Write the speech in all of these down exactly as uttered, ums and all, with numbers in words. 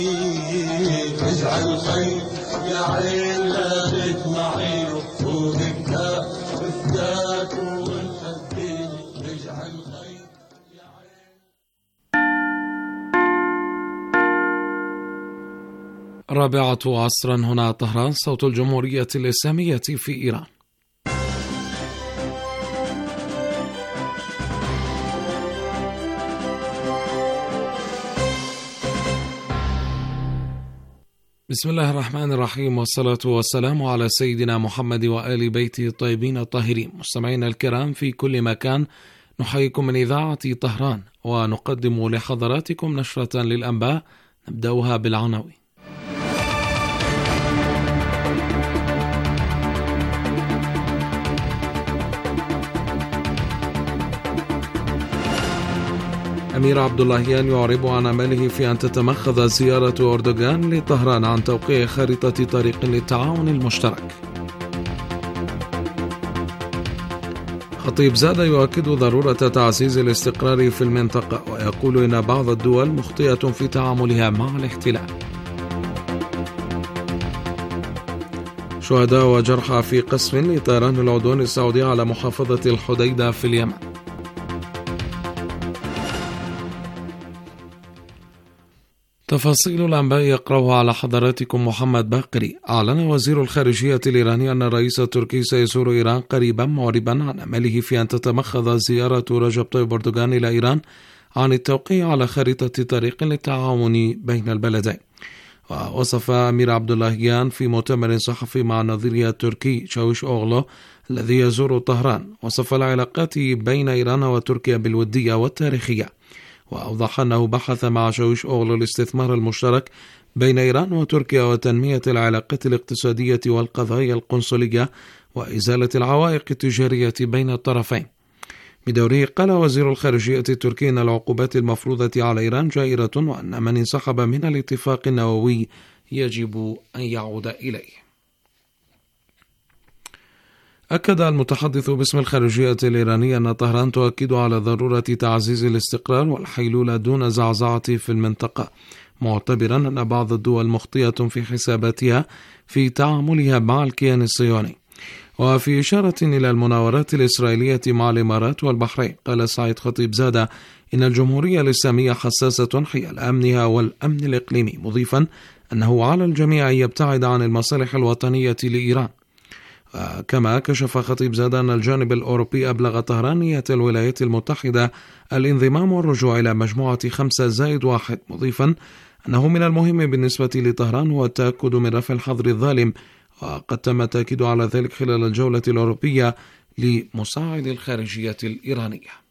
اجعل خير يا عين لا تسمعي وبكها بفتاك ونخديني اجعل خير يا عين. رابعة عصرا هنا طهران، صوت الجمهورية الإسلامية في إيران. بسم الله الرحمن الرحيم، والصلاة والسلام على سيدنا محمد وآل بيته الطيبين الطاهرين. مستمعينا الكرام في كل مكان، نحييكم من إذاعة طهران ونقدم لحضراتكم نشرة للأنباء نبدأها بالعناوين. أمير عبد اللهيان يعرب عن أمله في أن تتمخض زيارة أردوغان لطهران عن توقيع خريطة طريق للتعاون المشترك. خطيب زادة يؤكد ضرورة تعزيز الاستقرار في المنطقة، ويقول إن بعض الدول مخطئة في تعاملها مع الاحتلال. شهداء وجرحى في قصف لطيران العدوان السعودي على محافظة الحديدة في اليمن. تفاصيل الأنباء يقرأها على حضراتكم محمد باقري. أعلن وزير الخارجية الإيراني أن الرئيس التركي سيزور إيران قريبا، معربا عن أمله في أن تتمخض زيارة رجب طيب أردوغان إلى إيران عن التوقيع على خريطة طريق للتعاون بين البلدين. ووصف أمير عبد اللهيان في مؤتمر صحفي مع نظيره التركي شاوش أوغلو الذي يزور طهران، وصف العلاقات بين إيران وتركيا بالودية والتاريخية، وأوضح أنه بحث مع شاوش أوغلو الاستثمار المشترك بين إيران وتركيا وتنمية العلاقات الاقتصادية والقضايا القنصلية وإزالة العوائق التجارية بين الطرفين. بدوره قال وزير الخارجية التركي أن العقوبات المفروضة على إيران جائرة، وأن من انسحب من الاتفاق النووي يجب أن يعود إليه. أكد المتحدث باسم الخارجية الإيرانية أن طهران تؤكد على ضرورة تعزيز الاستقرار والحيلولة دون زعزعة في المنطقة، معتبرا أن بعض الدول مخطئة في حساباتها في تعاملها مع الكيان الصهيوني. وفي إشارة إلى المناورات الإسرائيلية مع الإمارات والبحرين، قال سعيد خطيب زادة إن الجمهورية الإسلامية حساسة حيال أمنها والأمن الإقليمي، مضيفا أنه على الجميع أن يبتعد عن المصالح الوطنية لإيران. كما كشف خطيب زادة أن الجانب الأوروبي أبلغ طهران نية الولايات المتحدة الانضمام والرجوع إلى مجموعة خمسة زائد واحد، مضيفا أنه من المهم بالنسبة لطهران هو التأكد من رفع الحظر الظالم، وقد تم التأكيد على ذلك خلال الجولة الأوروبية لمساعد الخارجية الإيرانية.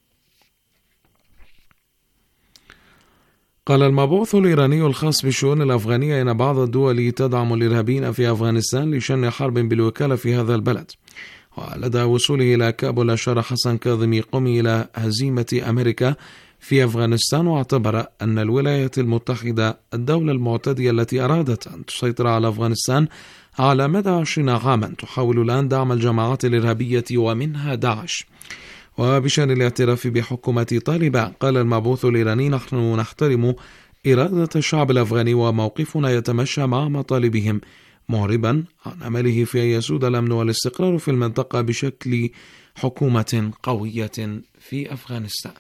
قال المبعوث الإيراني الخاص بالشؤون الأفغانية إن بعض الدول تدعم الإرهابيين في أفغانستان لشن حرب بالوكالة في هذا البلد. ولدى وصوله إلى كابول أشار حسن كاظمي قومي إلى هزيمة أمريكا في أفغانستان، واعتبر أن الولايات المتحدة الدولة المعتدية التي أرادت أن تسيطر على أفغانستان على مدى عشرين عاما تحاول الآن دعم الجماعات الإرهابية ومنها داعش. وبشأن الاعتراف بحكومة طالبان، قال المبعوث الإيراني نحن نحترم إرادة الشعب الأفغاني وموقفنا يتمشى مع مطالبهم، معربا عن أمله في أن يسود الأمن والاستقرار في المنطقة بشكل حكومة قوية في أفغانستان.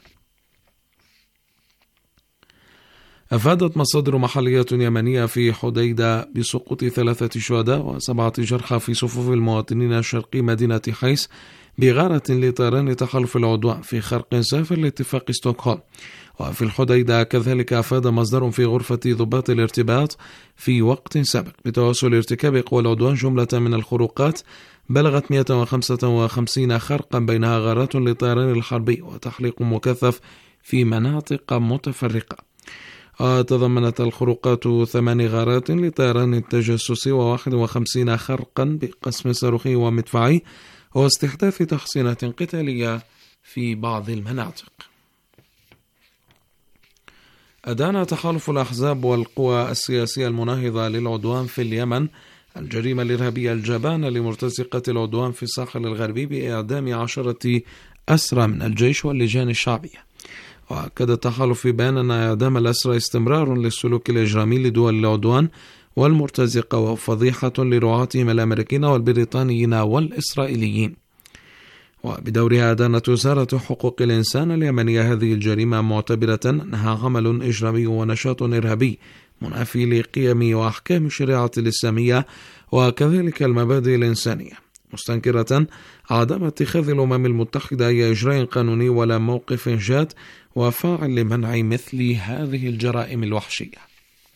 أفادت مصادر محلية يمنية في حديدة بسقوط ثلاثة شهداء وسبعة جرحى في صفوف المواطنين الشرقي مدينة حيس بغارة لطيران تحالف العدوان في خرق سافر لاتفاق ستوكهولم. وفي الحديدة كذلك أفاد مصدر في غرفة ضباط الارتباط في وقت سابق بتواصل ارتكاب قوى العدوان جملة من الخروقات بلغت مئة وخمسة وخمسين خرقا، بينها غارات للطيران الحربي وتحليق مكثف في مناطق متفرقة. وتضمنت الخروقات ثمان غارات لطيران التجسسي وواحد وخمسين خرقا بقسم صاروخي ومدفعي واستحداث تحصينات قتالية في بعض المناطق. أدان تحالف الأحزاب والقوى السياسية المناهضة للعدوان في اليمن الجريمة الإرهابية الجبانة لمرتزقة العدوان في الساحل الغربي بإعدام عشرة أسرى من الجيش واللجان الشعبية. وأكد التحالف في بيان أن إعدام الأسرى استمرار للسلوك الإجرامي لدول العدوان والمرتزقة وفضيحة لرعاتهم الأمريكيين والبريطانيين والإسرائيليين. وبدورها أدانت وزارة حقوق الإنسان اليمنية هذه الجريمة معتبرة أنها عمل إجرامي ونشاط إرهابي منافي لقيم وأحكام الشريعة الإسلامية وكذلك المبادئ الإنسانية، مستنكرة عدم اتخاذ الأمم المتحدة أي إجراء قانوني ولا موقف جاد وفاعل لمنع مثل هذه الجرائم الوحشية.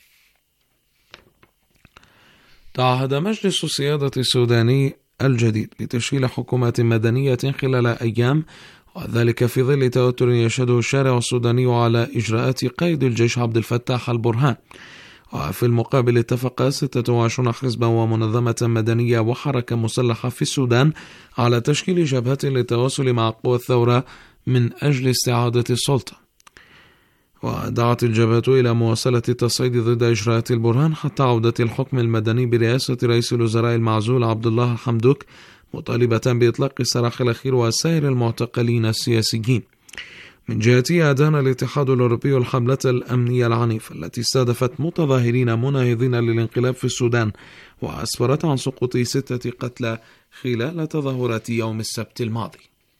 تعهد مجلس السيادة السوداني الجديد بتشكيل حكومة مدنية خلال أيام، وذلك في ظل توتر يشهده الشارع السوداني على إجراءات قائد الجيش عبد الفتاح البرهان. وفي المقابل اتفق ستة وعشرين حزبا ومنظمة مدنية وحركة مسلحة في السودان على تشكيل جبهة للتواصل مع قوى الثورة من أجل استعادة السلطة. ودعت الجبهة إلى مواصلة التصعيد ضد إجراءات البرهان حتى عودة الحكم المدني برئاسة رئيس الوزراء المعزول عبد الله حمدوك، مطالبة بإطلاق السراح الأخير وسائر المعتقلين السياسيين. من جهته أدان الاتحاد الأوروبي الحملة الأمنية العنيفة التي استهدفت متظاهرين مناهضين للانقلاب في السودان، وأسفرت عن سقوط ستة قتلى خلال تظاهرات يوم السبت الماضي.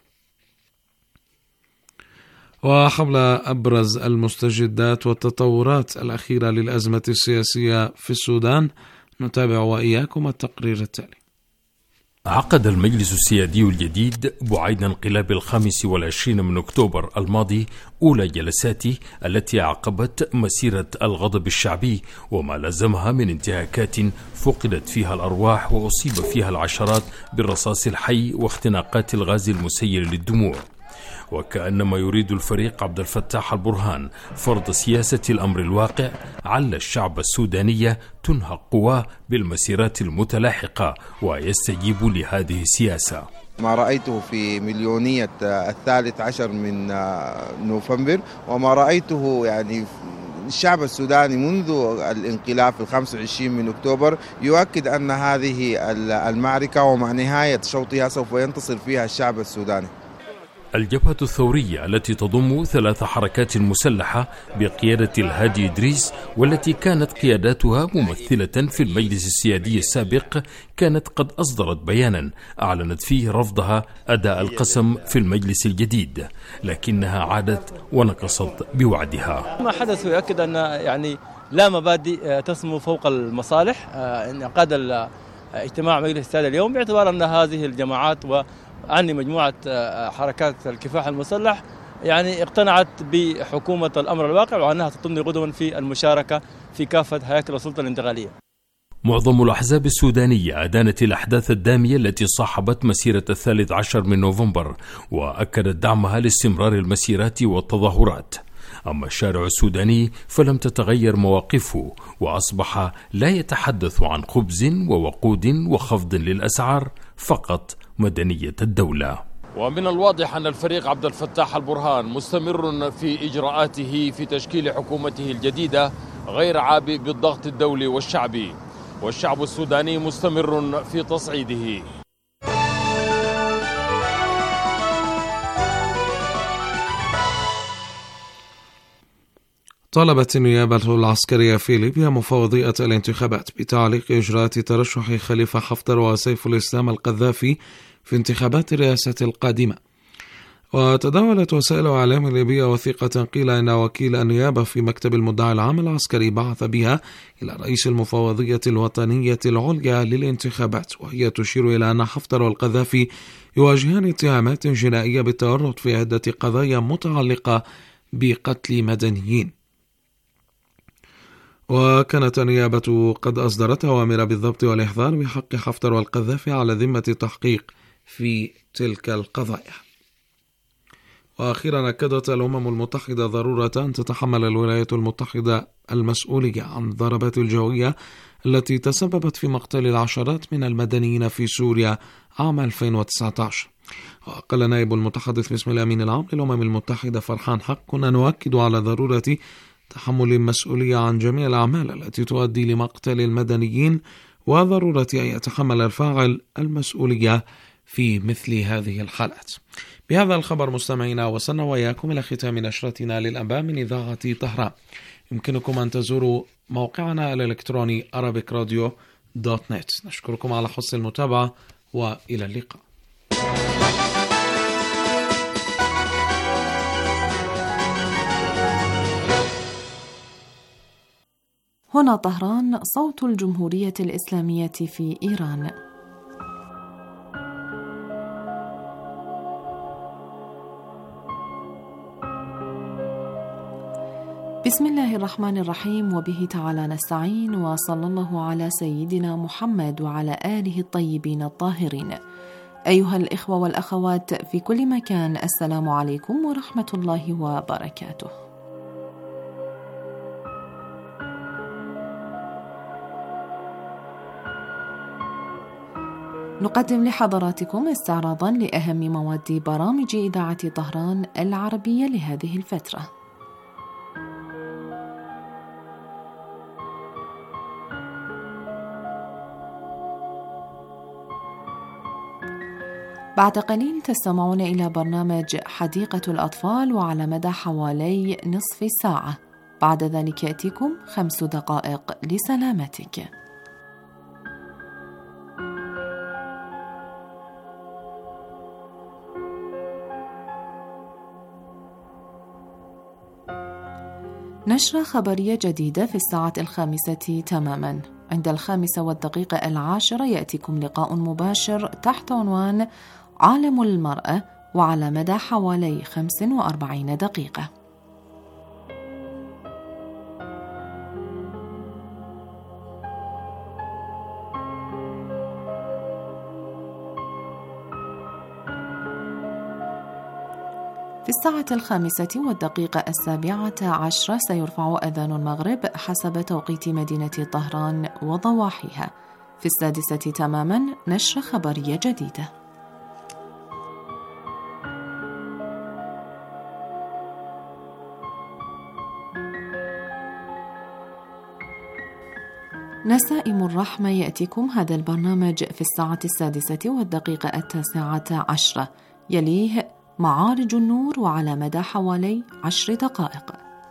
وحول أبرز المستجدات والتطورات الأخيرة للأزمة السياسية في السودان نتابع وإياكم التقرير التالي. عقد المجلس السيادي الجديد بعيد انقلاب الخامس والعشرين من أكتوبر الماضي أولى جلساته التي عقبت مسيرة الغضب الشعبي وما لزمها من انتهاكات فقدت فيها الأرواح وأصيب فيها العشرات بالرصاص الحي واختناقات الغاز المسيل للدموع. وكأنما يريد الفريق عبد الفتاح البرهان فرض سياسة الأمر الواقع على الشعب السوداني تنهق قواه بالمسيرات المتلاحقة ويستجيب لهذه السياسة. ما رأيته في مليونية الثالث عشر من نوفمبر وما رأيته يعني الشعب السوداني منذ الانقلاب في الخامس والعشرين من أكتوبر يؤكد أن هذه المعركة ومع نهاية شوطها سوف ينتصر فيها الشعب السوداني. الجبهة الثورية التي تضم ثلاث حركات مسلحة بقيادة الهادي إدريس والتي كانت قياداتها ممثلة في المجلس السيادي السابق كانت قد أصدرت بيانا أعلنت فيه رفضها أداء القسم في المجلس الجديد، لكنها عادت ونقصت بوعدها. ما حدث يؤكد أن يعني لا مبادئ تسمو فوق المصالح. انعقاد اجتماع مجلس السيادة اليوم باعتبار أن هذه الجماعات و عني مجموعة حركات الكفاح المسلح يعني اقتنعت بحكومة الأمر الواقع وأنها تطمن غدوا في المشاركة في كافة هياكل السلطة الانتقالية. معظم الأحزاب السودانية أدانت الأحداث الدامية التي صاحبت مسيرة الثالث عشر من نوفمبر وأكدت دعمها لاستمرار المسيرات والتظاهرات. أما الشارع السوداني فلم تتغير مواقفه وأصبح لا يتحدث عن خبز ووقود وخفض للأسعار، فقط مدنية الدولة. ومن الواضح أن الفريق عبد الفتاح البرهان مستمر في إجراءاته في تشكيل حكومته الجديدة غير عابئ بالضغط الدولي والشعبي، والشعب السوداني مستمر في تصعيده. طلبت النيابة العسكرية في ليبيا مفوضية الانتخابات بتعليق إجراءات ترشح خليفة حفتر وسيف الإسلام القذافي في انتخابات الرئاسة القادمة. وتداولت وسائل إعلام ليبيا وثيقة قيل إن وكيل النيابة في مكتب المدعي العام العسكري بعث بها إلى رئيس المفوضية الوطنية العليا للانتخابات، وهي تشير إلى أن حفتر والقذافي يواجهان اتهامات جنائية بالتورط في عدة قضايا متعلقة بقتل مدنيين. وكانت النيابة قد أصدرت أوامر بالضبط والإحضار بحق حفتر والقذافي على ذمة التحقيق في تلك القضايا. وأخيرا أكدت الأمم المتحدة ضرورة أن تتحمل الولايات المتحدة المسؤولية عن الضربات الجوية التي تسببت في مقتل العشرات من المدنيين في سوريا عام ألفين وتسعة عشر. وقال نائب المتحدث باسم الأمين العام للأمم المتحدة فرحان حق: كنا نؤكد على ضرورة تحمل المسؤولية عن جميع الأعمال التي تؤدي لمقتل المدنيين، وضرورة أن يتحمل الفاعل المسؤولية في مثل هذه الحالات. بهذا الخبر مستمعينا وصلنا وإياكم إلى ختام نشرتنا للأنباء من إذاعة طهران. يمكنكم أن تزوروا موقعنا الإلكتروني arabic radio دوت نت. نشكركم على حسن المتابعة وإلى اللقاء. هنا طهران، صوت الجمهورية الإسلامية في إيران. بسم الله الرحمن الرحيم، وبه تعالى نستعين، وصلى الله على سيدنا محمد وعلى آله الطيبين الطاهرين. أيها الإخوة والأخوات في كل مكان، السلام عليكم ورحمة الله وبركاته. نقدم لحضراتكم استعراضا لأهم مواد برامج إذاعة طهران العربية لهذه الفترة. بعد قليل تستمعون إلى برنامج حديقة الأطفال وعلى مدى حوالي نصف ساعة. بعد ذلك يأتيكم خمس دقائق لسلامتك. نشرة خبرية جديدة في الساعة الخامسة تماما. عند الخامسة والدقيقة العاشرة يأتيكم لقاء مباشر تحت عنوان عالم المرأة وعلى مدى حوالي خمس وأربعين دقيقة. في الساعة الخامسة والدقيقة السابعة عشرة سيرفع أذان المغرب حسب توقيت مدينة طهران وضواحيها. في السادسة تماما نشرة خبرية جديدة. نسائم الرحمة يأتيكم هذا البرنامج في الساعة السادسة والدقيقة التاسعة عشرة. يليه معارج النور وعلى مدى حوالي عشر دقائق.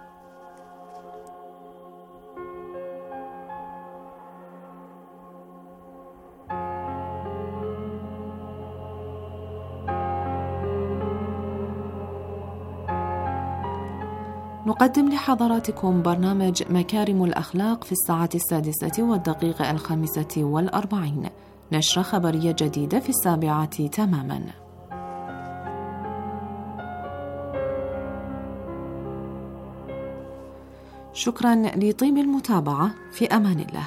نقدم لحضراتكم برنامج مكارم الأخلاق في الساعة السادسة والدقيقة الخامسة والأربعين. نشرة خبرية جديدة في السابعة تماما. شكرا لطيب المتابعة، في أمان الله.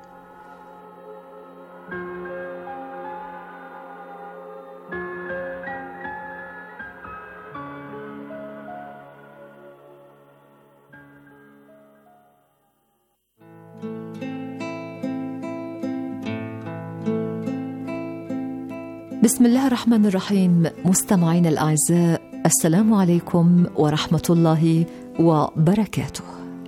بسم الله الرحمن الرحيم. مستمعين الأعزاء، السلام عليكم ورحمة الله وبركاته.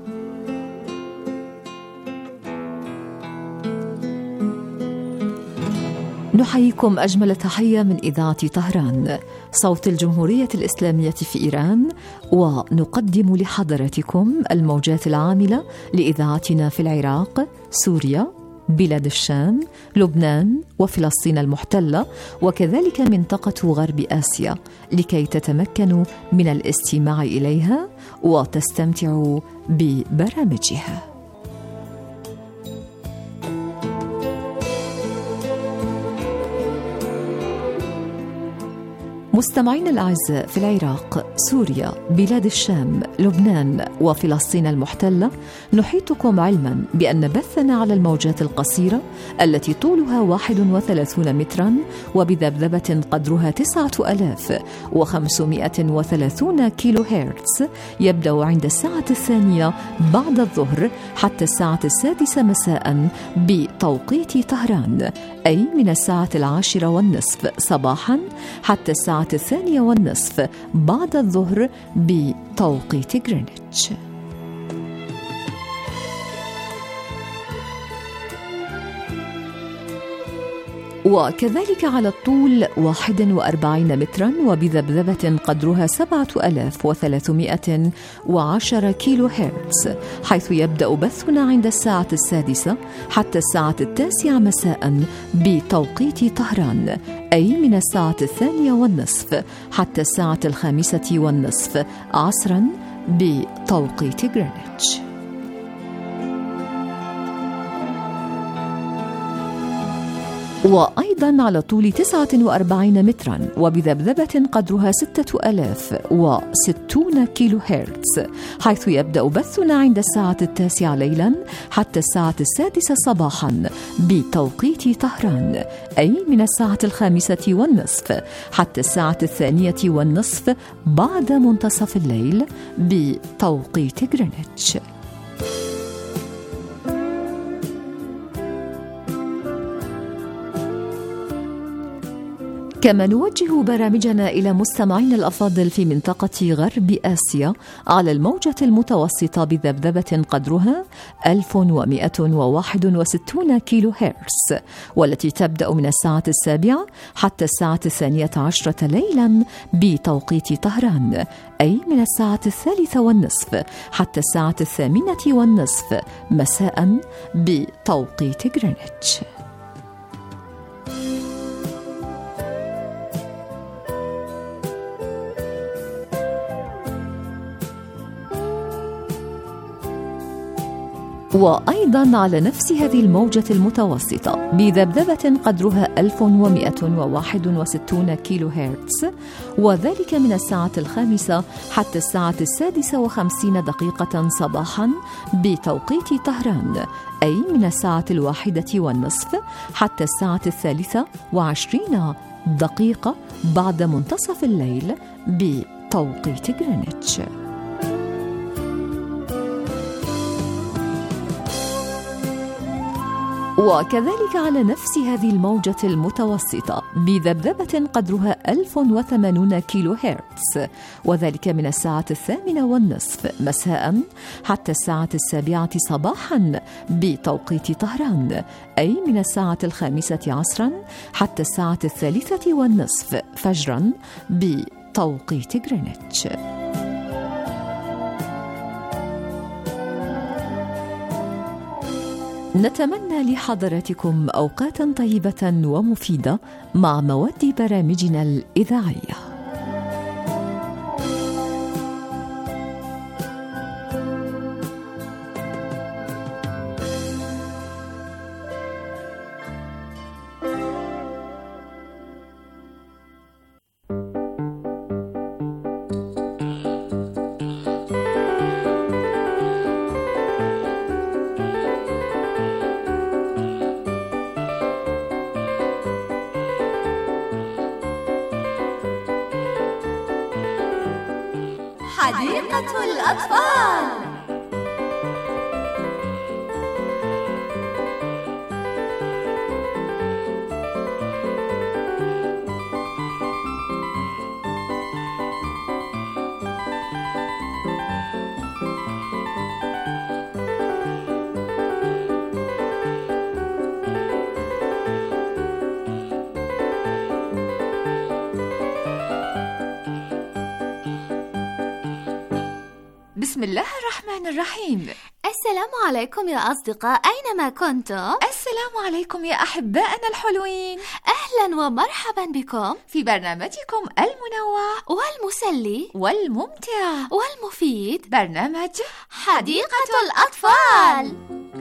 نحييكم أجمل تحية من إذاعة طهران، صوت الجمهورية الإسلامية في إيران، ونقدم لحضراتكم الموجات العاملة لإذاعتنا في العراق، سوريا، بلاد الشام، لبنان وفلسطين المحتلة، وكذلك منطقة غرب آسيا، لكي تتمكنوا من الاستماع إليها وتستمتعوا ببرامجها. مستمعين الأعزاء، في العراق، سوريا، بلاد الشام، لبنان وفلسطين المحتلة، نحيطكم علما بأن بثنا على الموجات القصيرة التي طولها واحد وثلاثون مترا وبذبذبة قدرها تسعة ألاف وخمسمائة وثلاثون كيلو هرتز يبدأ عند الساعة الثانية بعد الظهر حتى الساعة السادسة مساء بتوقيت طهران، أي من الساعة العاشرة والنصف صباحا حتى الساعة الثانية والنصف بعد الظهر بتوقيت غرينتش. وكذلك على الطول واحد وأربعين مترا وبذبذبة قدرها سبعة آلاف وثلاثمائة وعشرة كيلو هرتز، حيث يبدأ بثنا عند الساعة السادسة حتى الساعة التاسعة مساء بتوقيت طهران، أي من الساعة الثانية والنصف حتى الساعة الخامسة والنصف عصرا بتوقيت غرينتش. وأيضا على طول تسعة وأربعين مترا وبذبذبة قدرها ستة آلاف وستون كيلو هرتز، حيث يبدأ بثنا عند الساعة التاسعة ليلا حتى الساعة السادسة صباحا بتوقيت طهران، أي من الساعة الخامسة والنصف حتى الساعة الثانية والنصف بعد منتصف الليل بتوقيت غرينتش. كما نوجه برامجنا إلى مستمعينا الأفاضل في منطقة غرب آسيا على الموجة المتوسطة بذبذبة قدرها ألف ومائة وواحد وستين كيلو هرتز، والتي تبدأ من الساعة السابعة حتى الساعة الثانية عشرة ليلا بتوقيت طهران، أي من الساعة الثالثة والنصف حتى الساعة الثامنة والنصف مساء بتوقيت غرينتش. وأيضا على نفس هذه الموجة المتوسطة بذبذبة قدرها ألف ومائة وواحد وستين كيلو هرتز، وذلك من الساعة الخامسة حتى الساعة السادسة وخمسين دقيقة صباحا بتوقيت طهران، أي من الساعة الواحدة والنصف حتى الساعة الثالثة وعشرين دقيقة بعد منتصف الليل بتوقيت غرينتش. وكذلك على نفس هذه الموجة المتوسطة بذبذبة قدرها ألف وثمانين كيلو هرتز، وذلك من الساعة الثامنة والنصف مساء حتى الساعة السابعة صباحا بتوقيت طهران، أي من الساعة الخامسة عصرا حتى الساعة الثالثة والنصف فجرا بتوقيت غرينتش. نتمنى لحضراتكم أوقاتا طيبة ومفيدة مع مواد برامجنا الإذاعية. حديقة الأطفال. بسم الله الرحمن الرحيم. السلام عليكم يا أصدقاء أينما كنتم. السلام عليكم يا أحبائنا الحلوين. أهلا ومرحبا بكم في برنامجكم المنوع والمسلي والممتع والمفيد، برنامج حديقة الأطفال.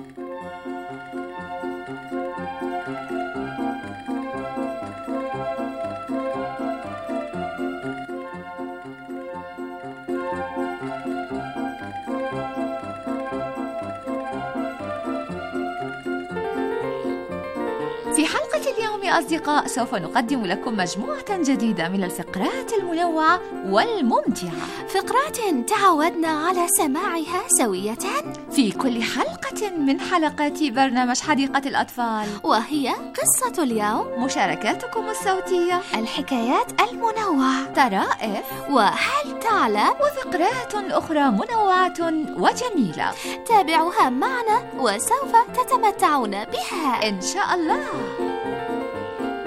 في حلقة اليوم يا أصدقاء سوف نقدم لكم مجموعة جديدة من الفقرات المنوعة والممتعة، فقرات تعودنا على سماعها سوية في كل حلقة من حلقات برنامج حديقة الأطفال، وهي قصة اليوم، مشاركاتكم الصوتية، الحكايات المنوعة، طرائف، وهل تعلم، وفقرات أخرى منوعة وجميلة. تابعوها معنا وسوف تتمتعون بها إن شاء الله.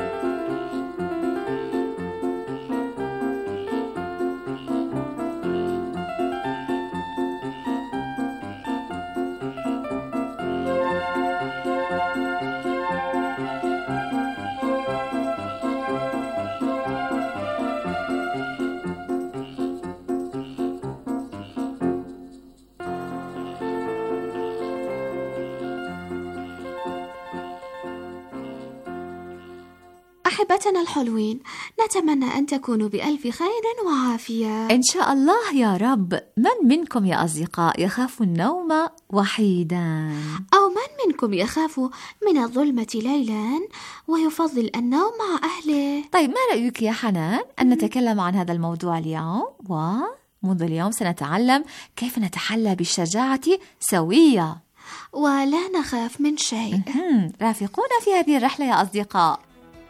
أحبتنا الحلوين، نتمنى أن تكونوا بألف خير وعافية إن شاء الله يا رب. من منكم يا أصدقاء يخاف النوم وحيدا؟ أو من منكم يخاف من الظلمة ليلا ويفضل النوم مع أهله؟ طيب، ما رأيك يا حنان أن نتكلم عن هذا الموضوع اليوم؟ ومنذ اليوم سنتعلم كيف نتحلى بالشجاعة سوية ولا نخاف من شيء. رافقونا في هذه الرحلة يا أصدقاء.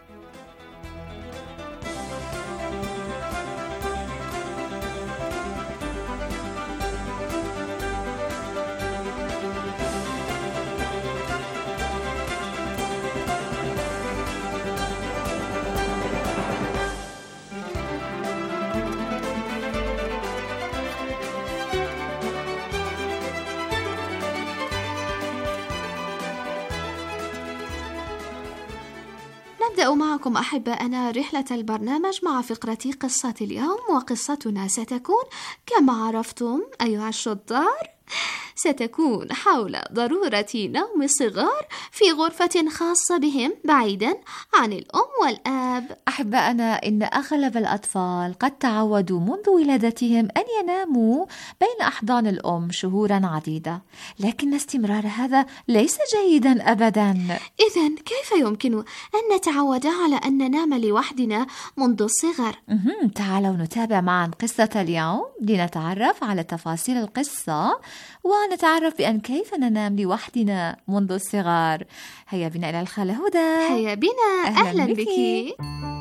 نبدأ معكم أحبائنا رحلة البرنامج مع فقرة قصة اليوم، وقصتنا ستكون كما عرفتم أيها الشطار ستكون حول ضرورة نوم الصغار في غرفة خاصة بهم بعيدا عن الأم والآب. أحبائنا، إن أغلب الأطفال قد تعودوا منذ ولادتهم أن يناموا بين أحضان الأم شهورا عديدة، لكن استمرار هذا ليس جيدا أبدا. إذن كيف يمكن أن نتعود على أن ننام لوحدنا منذ الصغر؟ تعالوا نتابع معا قصة اليوم لنتعرف على تفاصيل القصة ونتعرف بأن كيف ننام لوحدنا منذ الصغر. هيا بنا إلى الخالة هدى. هيا بنا. أهلا, أهلا بك, بك.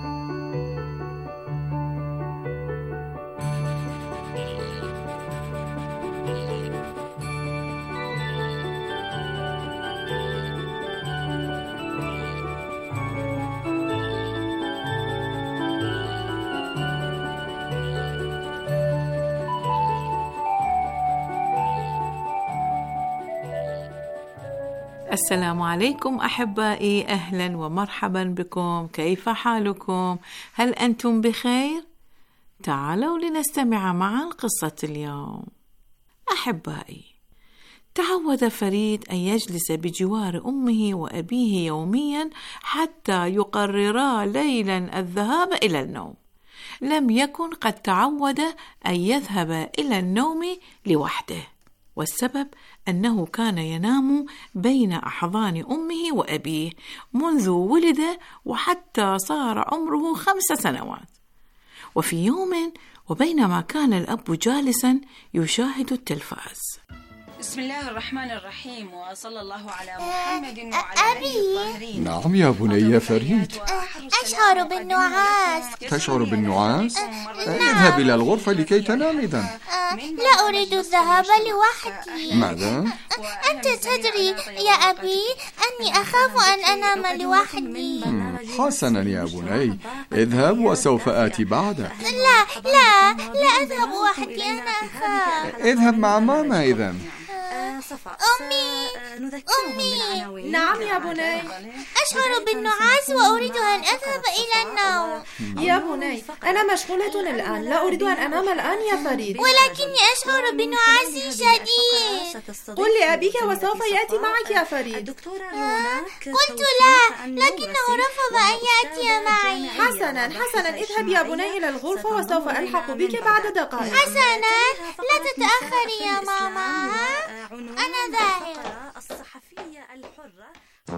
السلام عليكم أحبائي، أهلا ومرحبا بكم. كيف حالكم؟ هل أنتم بخير؟ تعالوا لنستمع معا قصة اليوم. أحبائي، تعود فريد أن يجلس بجوار أمه وأبيه يوميا حتى يقررا ليلا الذهاب إلى النوم. لم يكن قد تعود أن يذهب إلى النوم لوحده، والسبب أنه كان ينام بين أحضان أمه وأبيه منذ ولد وحتى صار عمره خمس سنوات. وفي يوم وبينما كان الأب جالسا يشاهد التلفاز. بسم الله الرحمن الرحيم، وصلى الله على محمد وعلى آله الطاهرين. نعم يا بني فريد. أشعر بالنعاس. تشعر بالنعاس؟ اذهب إلى الغرفة لكي تنام إذن. لا أريد الذهاب لوحدي. ماذا؟ أنت تدري يا أبي أني أخاف أن أنام لوحدي. حسنا يا بني، اذهب وسوف آتي بعدك. لا لا لا أذهب وحدي، أنا أخاف. اذهب مع ماما إذن. أمي أمي. نعم يا بني. أشعر بالنعاس وأريد أن أذهب إلى النوم. يا بني، أنا مشغولة الآن، لا أريد أن أنام الآن يا فريد. ولكني أشعر بنعاس شديد. قل لأبيك وسوف يأتي معك يا فريد. قلت لا، لكنه رفض أن يأتي معي. حسنا حسنا، اذهب يا بني إلى الغرفة وسوف ألحق بك بعد دقائق. حسنا، لا تتأخري يا ماما. أنا ذاهب. الصحفية الحرة.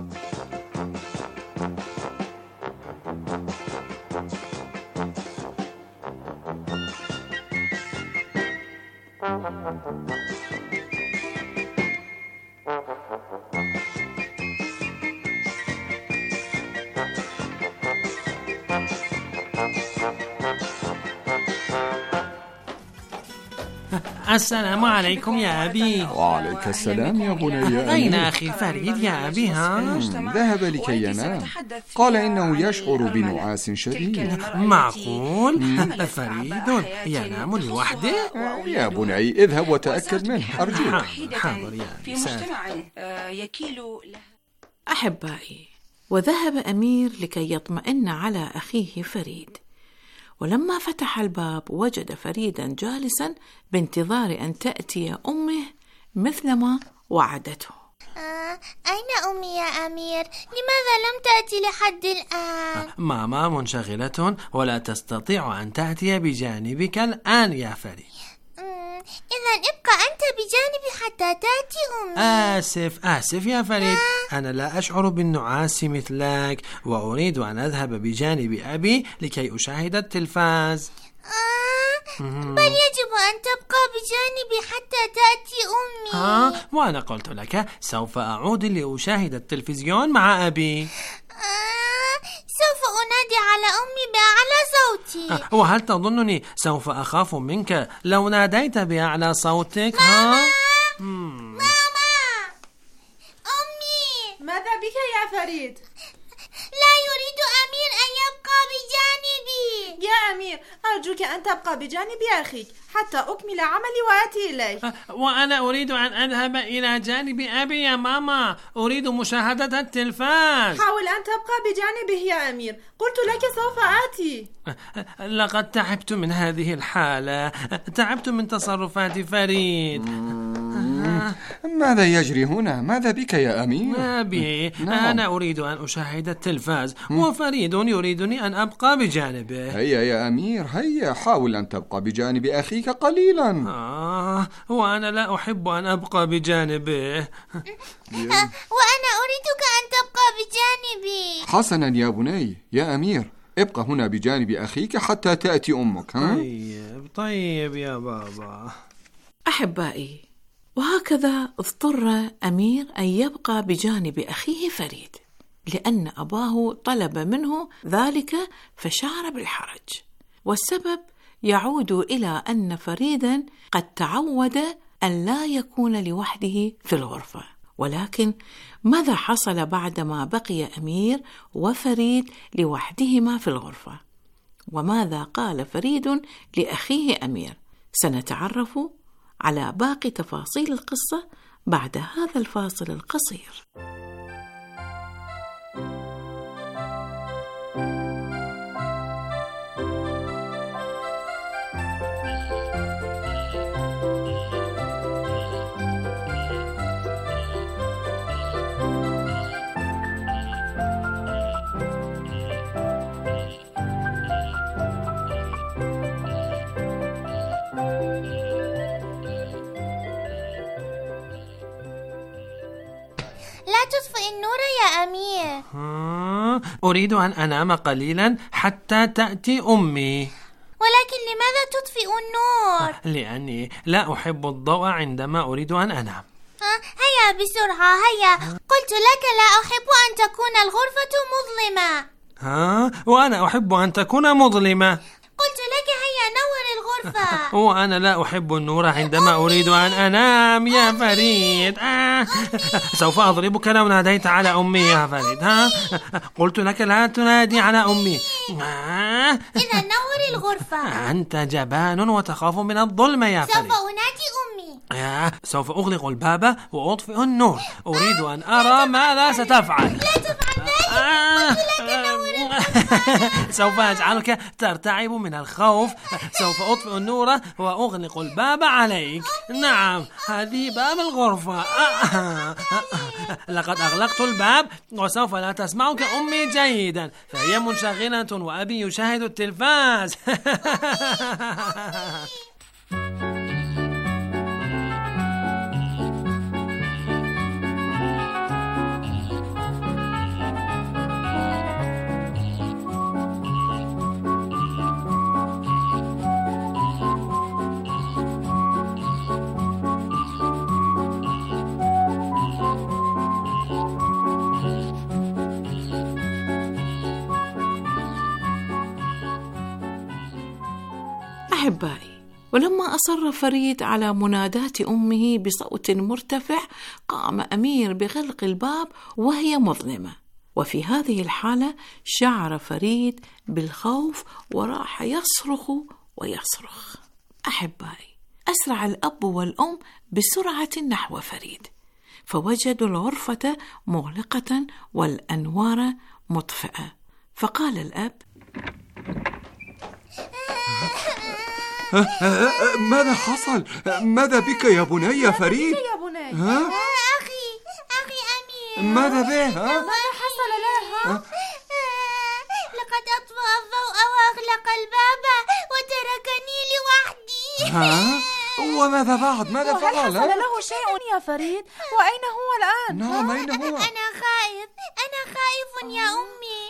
السلام عليكم يا أبي. وعليك السلام يا بني. أين أخي فريد يا أبي؟ ها؟ ذهب لكي ينام، قال إنه يشعر بنعاس شديد. معقول؟ فريد ينام لوحده؟ يا بني اذهب وتأكد منه أرجوك. حاضر يا في مجتمع يكيل له. أحبائي، وذهب أمير لكي يطمئن على أخيه فريد، ولما فتح الباب وجد فريدا جالسا بانتظار أن تأتي أمه مثلما وعدته. آه أين أمي يا أمير؟ لماذا لم تأتي لحد الآن؟ ماما منشغلة ولا تستطيع أن تأتي بجانبك الآن يا فريد. إذا ابقى أنت بجانبي حتى تأتي أمي. آسف آسف يا فريد، أنا لا أشعر بالنعاس مثلك، وأريد أن أذهب بجانب أبي لكي أشاهد التلفاز. آه بل يجب أن تبقى بجانبي حتى تأتي أمي. آه وأنا قلت لك سوف أعود لأشاهد التلفزيون مع أبي. آه سوف أنادي على أمي بأعلى صوتي. آه وهل تظنني سوف أخاف منك لو ناديت بأعلى صوتك؟ ماما ها؟ ماما أمي. ماذا بك يا فريد؟ لا يريد أمير أن يبقى بجانبي. يا أمير أرجوك أن تبقى بجانب أخيك حتى أكمل عملي وآتي إليك. وأنا أريد أن أذهب إلى جانب أبي يا ماما، أريد مشاهدة التلفاز. حاول أن تبقى بجانبه يا أمير، قلت لك سوف آتي. لقد تعبت من هذه الحالة، تعبت من تصرفات فريد. ماذا يجري هنا؟ ماذا بك يا أمير؟ أبي أنا أريد أن أشاهد التلفاز وفريد يريدني أن أبقى بجانبه. هيا يا أمير هيا، حاول أن تبقى بجانب أخيك قليلا. آه وأنا لا أحب أن أبقى بجانبه. وأنا أريدك أن تبقى بجانبي. حسنا يا بني، يا أمير ابقى هنا بجانب أخيك حتى تأتي أمك. ها؟ طيب طيب يا بابا. أحبائي، وهكذا اضطر أمير أن يبقى بجانب أخيه فريد، لأن أباه طلب منه ذلك فشعر بالحرج، والسبب يعود إلى أن فريدا قد تعود أن لا يكون لوحده في الغرفة. ولكن ماذا حصل بعدما بقي أمير وفريد لوحدهما في الغرفة؟ وماذا قال فريد لأخيه أمير؟ سنتعرف على باقي تفاصيل القصة بعد هذا الفاصل القصير. لا تطفئ النور يا أمير. أريد أن أنام قليلا حتى تأتي أمي. ولكن لماذا تطفئ النور؟ لأني لا أحب الضوء عندما أريد أن أنام. هيا بسرعة هيا، قلت لك لا أحب أن تكون الغرفة مظلمة. ها؟ وأنا أحب أن تكون مظلمة. قلت لك هيا نور الغرفة. وأنا لا أحب النور عندما أريد أن أنام يا فريد. آه. سوف أضربك لو ناديت على أمي يا فريد. ها؟ قلت لك لا تنادي على أمي. آه. إذا نور الغرفة. أنت جبان وتخاف من الظلمة يا فريد. سوف أنادي أمي. آه. سوف أغلق الباب وأطفئ النور، أريد أن أرى ماذا ستفعل. لا تفعل ذلك. آه. قلت لك نور الغرفة. سوف أجعلك ترتعب من الخوف. سوف أطفئ النور وأغلق الباب عليك. نعم، هذه باب الغرفة. لقد أغلقت الباب وسوف لا تسمعك أمي جيدا، فهي منشغلة وأبي يشاهد التلفاز. أحبائي، ولما أصر فريد على مناداة أمه بصوت مرتفع، قام أمير بغلق الباب وهي مظلمة. وفي هذه الحالة شعر فريد بالخوف وراح يصرخ ويصرخ. أحبائي، أسرع الأب والأم بسرعة نحو فريد، فوجدوا الغرفة مغلقة والأنوار مطفئة. فقال الأب: ماذا حصل؟ ماذا بك يا بني يا فريد؟ يا بني؟ أخي أخي أمير ماذا به؟ ها؟ ماذا حصل له؟ لقد أطفأ الضوء وأغلق الباب وتركني لوحدي. ها؟ وماذا بعد؟ ماذا فعل؟ هل حصل له شيء يا فريد؟ وأين هو الآن؟ نعم، أين هو؟ أنا خائف، أنا خائف يا أمي.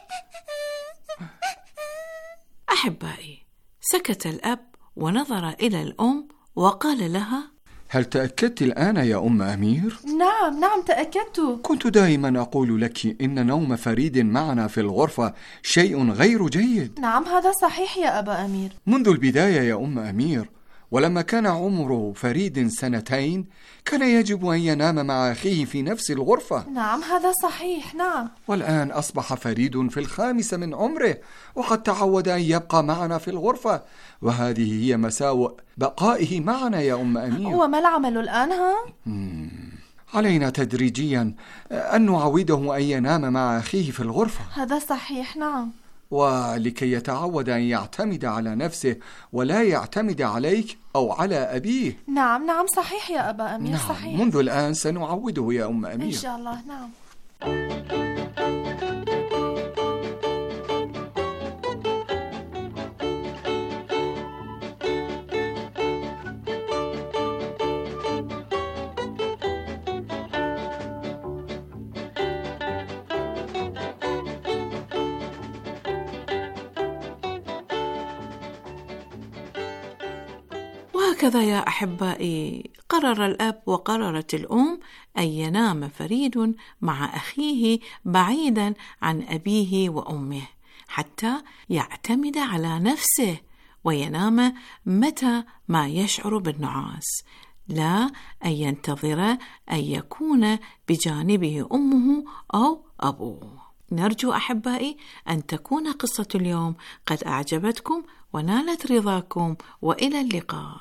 أحبائي، سكت الأب ونظر إلى الأم وقال لها: هل تأكدت الآن يا أم أمير؟ نعم نعم تأكدت. كنت دائما أقول لك إن نوم فريد معنا في الغرفة شيء غير جيد. نعم هذا صحيح يا أبا أمير. منذ البداية يا أم أمير، ولما كان عمر فريد سنتين كان يجب أن ينام مع أخيه في نفس الغرفة. نعم هذا صحيح. نعم. والآن أصبح فريد في الخامسة من عمره وقد تعود أن يبقى معنا في الغرفة، وهذه هي مساوئ بقائه معنا يا أم أمير. وما العمل الآن؟ ها؟ علينا تدريجيا أن نعوده أن ينام مع أخيه في الغرفة. هذا صحيح. نعم. ولكي يتعود أن يعتمد على نفسه ولا يعتمد عليك أو على أبيه. نعم نعم صحيح يا أبا أمير. نعم. صحيح. منذ الآن سنعوده يا أم أمير إن شاء الله. نعم. وهكذا يا أحبائي قرر الأب وقررت الأم أن ينام فريد مع أخيه بعيدا عن أبيه وأمه حتى يعتمد على نفسه وينام متى ما يشعر بالنعاس، لا أن ينتظر أن يكون بجانبه أمه أو أبوه. نرجو أحبائي أن تكون قصة اليوم قد أعجبتكم ونالت رضاكم، وإلى اللقاء.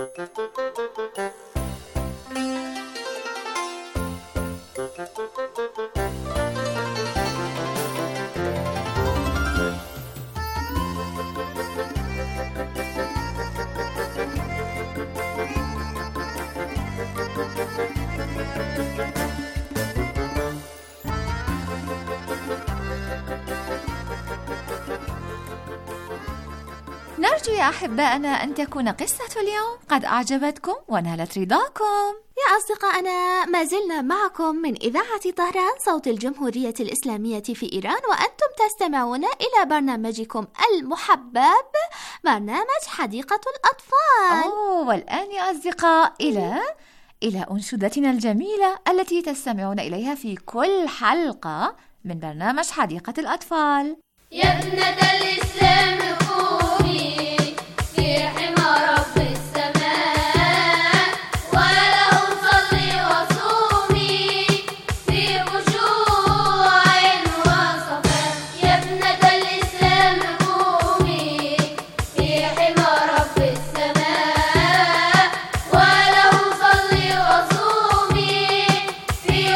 نرجو يا أحبائنا أن تكون قصة اليوم قد أعجبتكم ونالت رضاكم. يا أصدقائنا، ما زلنا معكم من إذاعة طهران صوت الجمهورية الإسلامية في إيران، وأنتم تستمعون إلى برنامجكم المحبب برنامج حديقة الأطفال. أوه، والآن يا أصدقاء إلى إلى أنشودتنا الجميلة التي تستمعون إليها في كل حلقة من برنامج حديقة الأطفال. يا ابنة الإسلام قومي في حمى رب السماء، وله صلي وصومي في خشوع وصفاء. يا ابنة الإسلام قومي في حمى رب السماء، وله صلي وصومي في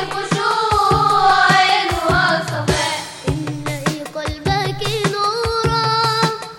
خشوع وصفاء. املئي قلبك نورا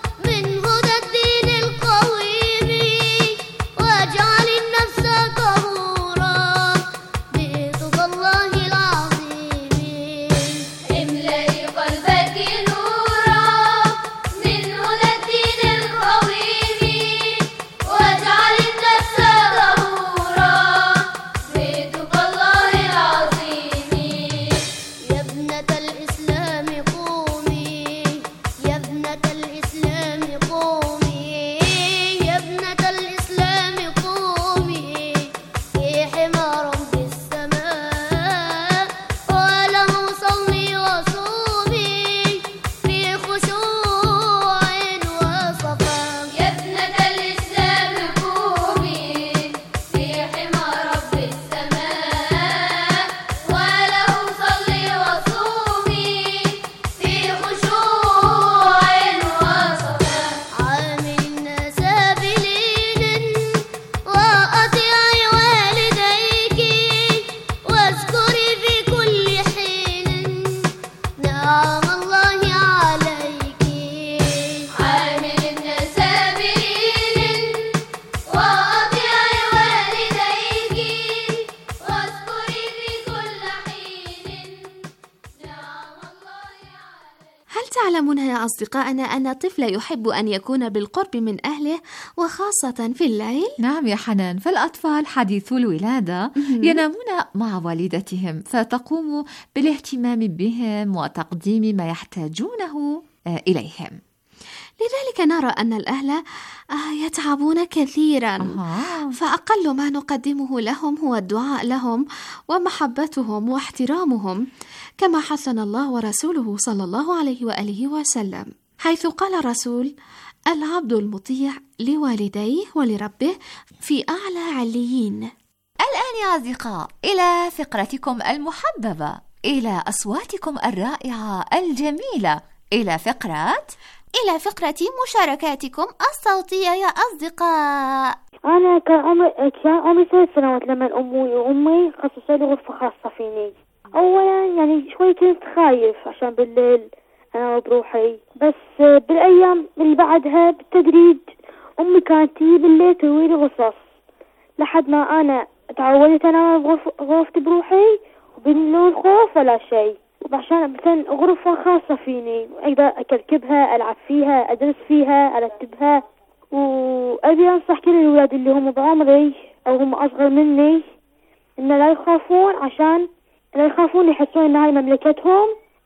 هل تعلمون يا أصدقائنا أن الطفل يحب أن يكون بالقرب من أهله وخاصة في الليل؟ نعم يا حنان، فالأطفال حديثو الولادة ينامون مع والدتهم، فتقوم بالاهتمام بهم وتقديم ما يحتاجونه إليهم. لذلك نرى أن الأهل يتعبون كثيرا، فأقل ما نقدمه لهم هو الدعاء لهم ومحبتهم واحترامهم، كما حثنا الله ورسوله صلى الله عليه وآله وسلم، حيث قال الرسول: العبد المطيع لوالديه ولربه في أعلى عليين. الآن يا أصدقاء إلى فقرتكم المحببة، إلى أصواتكم الرائعة الجميلة، إلى فقرة إلى فقرة مشاركاتكم الصوتية يا أصدقاء. أنا كان عمري كان عمري ثلاث سنوات لما أمي وأمي خصصوا لي غرفة خاصة فيني. أولا يعني شوي كنت خايف عشان بالليل أنا بروحي، بس بالأيام اللي بعدها بالتدريج أمي كانت تيجي بالليل تروي لي غصص لحد ما أنا تعودت أنام بغرفتي بروحي وبدون خوف ولا شيء، عشان مثلا غرفة خاصة فيني أقدر أكركبها، ألعب فيها، أدرس فيها، أرتبها. وأبي أنصح كل الأولاد اللي هم بعمري أو هم أصغر مني إن لا يخافون، عشان لا يخافون يحسون إن هاي مملكتهم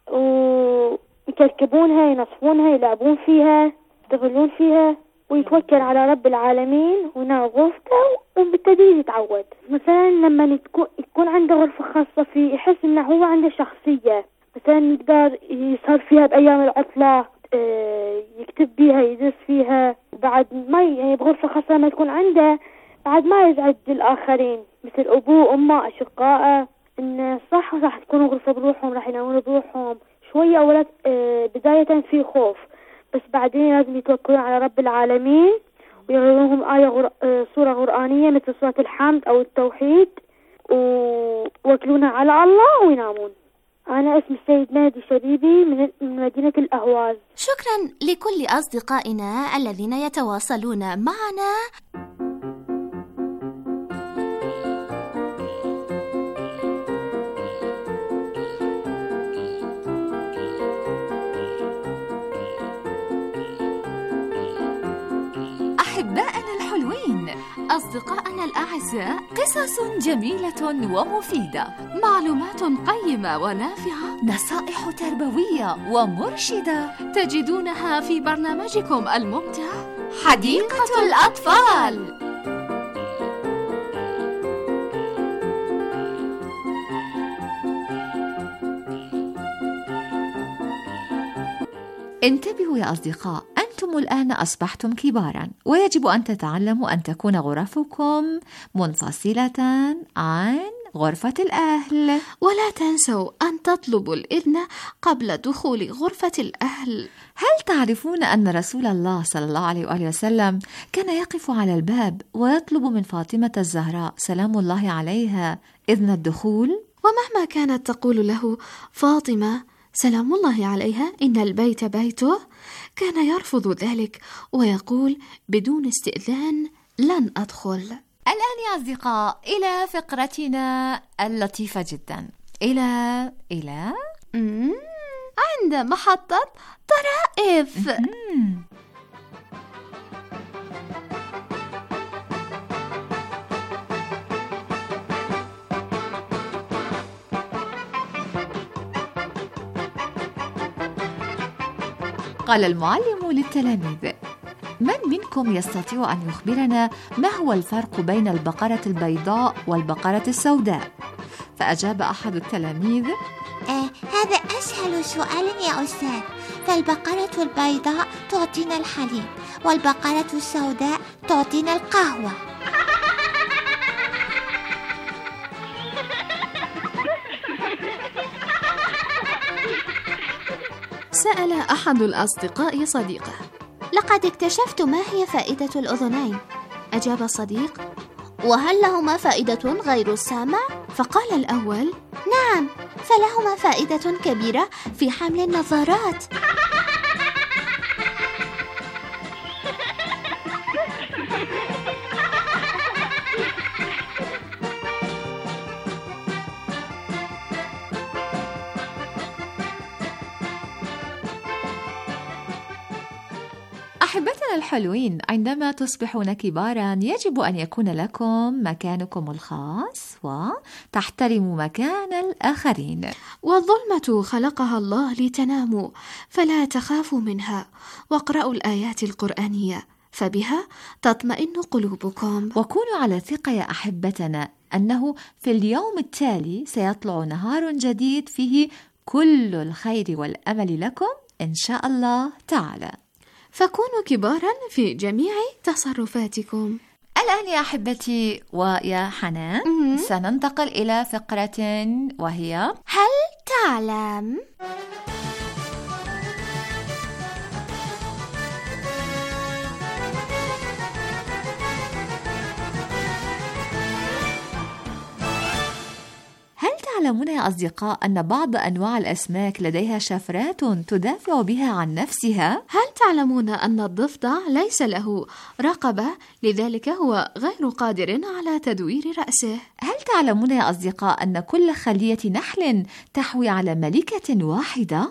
ويكركبونها، ينصفونها، يلعبون فيها، يشتغلون فيها، ويتوكل على رب العالمين وينام غرفته وبالتدريج يتعود. مثلا لما يكون عنده غرفة خاصة فيه يحس إنه هو عنده شخصية، مثلا يقدر يسهر فيها بأيام العطلة، يكتب بيها، يدرس فيها، بعد ما يعني بغرفة خاصة ما تكون عنده بعد ما يزعج الآخرين مثل أبوه وأمه أشقائه. إن صح راح تكون غرفة بروحهم، راح ينامون بروحهم شوية أولا بداية في خوف، بس بعدين لازم يتوكلون على رب العالمين ويقرؤون آية غر... سورة قرآنية مثل سورة الحمد أو التوحيد ويوكلونها على الله وينامون. أنا اسمي السيد مهدي شبيبي من مدينة الأهواز. شكرا لكل أصدقائنا الذين يتواصلون معنا. أحبائنا الحلوين، أصدقائنا الأعزاء، قصص جميلة ومفيدة، معلومات قيمة ونافعة، نصائح تربوية ومرشدة تجدونها في برنامجكم الممتع حديقة الأطفال. انتبهوا يا أصدقاء، أنتم الآن أصبحتم كباراً، ويجب أن تتعلموا أن تكون غرفكم منفصلة عن غرفة الأهل، ولا تنسوا أن تطلبوا الإذن قبل دخول غرفة الأهل. هل تعرفون أن رسول الله صلى الله عليه وآله وسلم كان يقف على الباب ويطلب من فاطمة الزهراء سلام الله عليها إذن الدخول؟ ومهما كانت تقول له فاطمة سلام الله عليها إن البيت بيته، كان يرفض ذلك ويقول بدون استئذان لن أدخل. الآن يا أصدقاء إلى فقرتنا اللطيفة جدا، إلى إلى عند محطة طرائف. قال المعلم للتلاميذ: من منكم يستطيع أن يخبرنا ما هو الفرق بين البقرة البيضاء والبقرة السوداء؟ فأجاب أحد التلاميذ: آه هذا أسهل سؤال يا أستاذ، فالبقرة البيضاء تعطينا الحليب والبقرة السوداء تعطينا القهوة. سأل أحد الأصدقاء صديقه: لقد اكتشفت ما هي فائدة الأذنين. أجاب الصديق: وهل لهما فائدة غير السمع؟ فقال الأول: نعم، فلهما فائدة كبيرة في حمل النظارات. أحبتنا الحلوين، عندما تصبحون كبارا يجب أن يكون لكم مكانكم الخاص وتحترموا مكان الآخرين. والظلمة خلقها الله لتناموا، فلا تخافوا منها، واقرأوا الآيات القرآنية فبها تطمئن قلوبكم. وكونوا على ثقة يا أحبتنا أنه في اليوم التالي سيطلع نهار جديد فيه كل الخير والأمل لكم إن شاء الله تعالى. فكونوا كبارا في جميع تصرفاتكم. الآن يا أحبتي ويا حنان سننتقل إلى فقرة وهي هل تعلم؟ هل تعلمون يا أصدقاء أن بعض أنواع الأسماك لديها شفرات تدافع بها عن نفسها؟ هل تعلمون أن الضفدع ليس له رقبة، لذلك هو غير قادر على تدوير رأسه؟ هل تعلمون يا أصدقاء أن كل خلية نحل تحوي على ملكة واحدة؟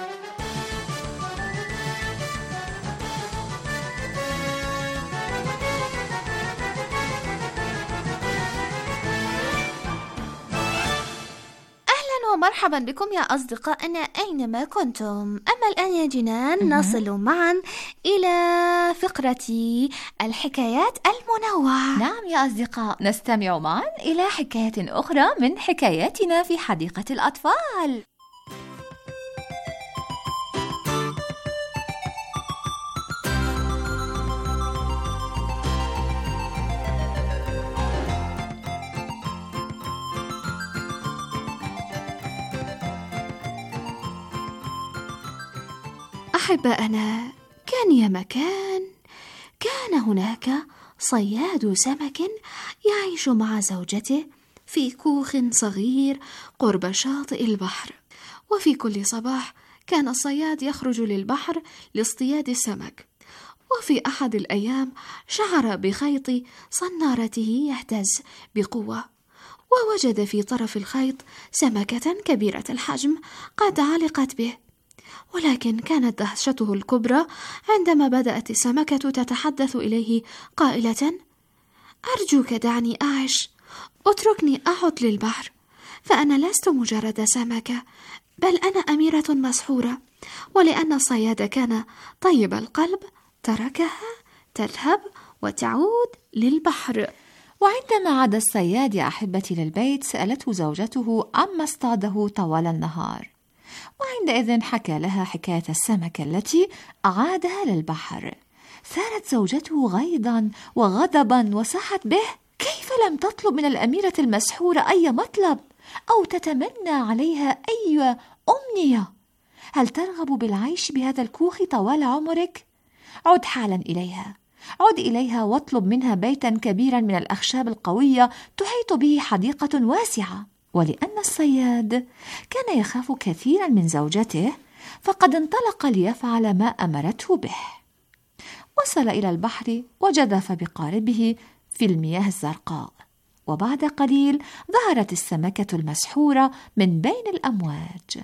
ومرحبا بكم يا أصدقائنا أينما كنتم. أما الآن يا جنان نصل معا إلى فقرة الحكايات المنوعة. نعم يا أصدقاء، نستمع معا إلى حكاية أخرى من حكاياتنا في حديقة الأطفال. أحبائنا، كان يا مكان كان هناك صياد سمك يعيش مع زوجته في كوخ صغير قرب شاطئ البحر. وفي كل صباح كان الصياد يخرج للبحر لاصطياد السمك. وفي أحد الأيام شعر بخيط صنارته يهتز بقوة، ووجد في طرف الخيط سمكة كبيرة الحجم قد علقت به. ولكن كانت دهشته الكبرى عندما بدأت السمكة تتحدث إليه قائلة: أرجوك دعني أعش، اتركني أعد للبحر، فأنا لست مجرد سمكة، بل أنا أميرة مسحورة. ولأن الصياد كان طيب القلب تركها تذهب وتعود للبحر. وعندما عاد الصياد يا أحبتي للبيت سألته زوجته عما اصطاده طوال النهار، وعندئذ حكى لها حكاية السمكة التي أعادها للبحر. ثارت زوجته غيظا وغضبا وصاحت به: كيف لم تطلب من الأميرة المسحورة أي مطلب أو تتمنى عليها أي أمنية؟ هل ترغب بالعيش بهذا الكوخ طوال عمرك؟ عد حالا إليها، عد إليها واطلب منها بيتا كبيرا من الأخشاب القوية تحيط به حديقة واسعة. ولأن الصياد كان يخاف كثيرا من زوجته فقد انطلق ليفعل ما أمرته به. وصل إلى البحر وجدف بقاربه في المياه الزرقاء، وبعد قليل ظهرت السمكة المسحورة من بين الأمواج